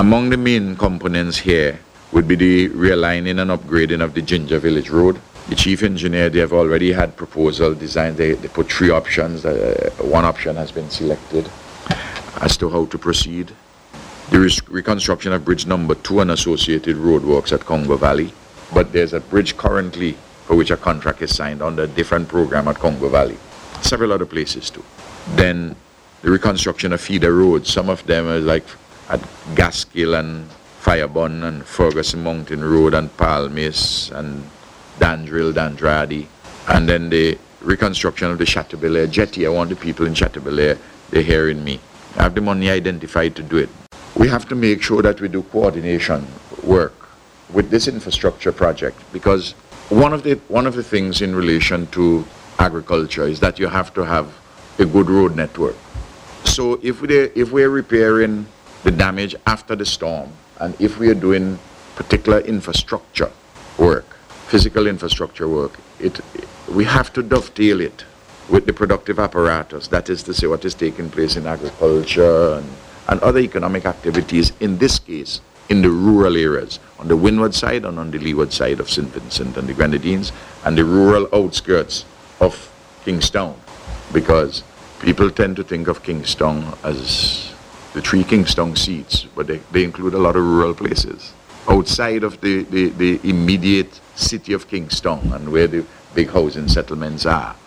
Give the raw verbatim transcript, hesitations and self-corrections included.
Among the main components here would be the realigning and upgrading of the Ginger Village Road. The chief engineer, they have already had proposal designed. They, they put three options. Uh, one option has been selected as to how to proceed. The re- reconstruction of bridge number two and associated roadworks at Congo Valley. But there's a bridge currently for which a contract is signed under a different program at Congo Valley. Several other places too. Then the reconstruction of feeder roads. Some of them are like at Gaskill and Firebun and Ferguson Mountain Road and Palmis and Dandrill, Dandradi. And then the reconstruction of the Chateaubelair jetty. I want the people in Chateaubelair, they're hearing me. I have the money identified to do it. We have to make sure that we do coordination work with this infrastructure project, because one of the one of the things in relation to agriculture is that you have to have a good road network. So if we if we're repairing the damage after the storm, and if we are doing particular infrastructure work, physical infrastructure work, it we have to dovetail it with the productive apparatus. That is to say, what is taking place in agriculture and, and other economic activities, in this case, in the rural areas, on the windward side and on the leeward side of Saint Vincent and the Grenadines, and the rural outskirts of Kingstown, because people tend to think of Kingstown as the three Kingstown seats, but they, they include a lot of rural places outside of the, the, the immediate city of Kingstown and where the big housing settlements are.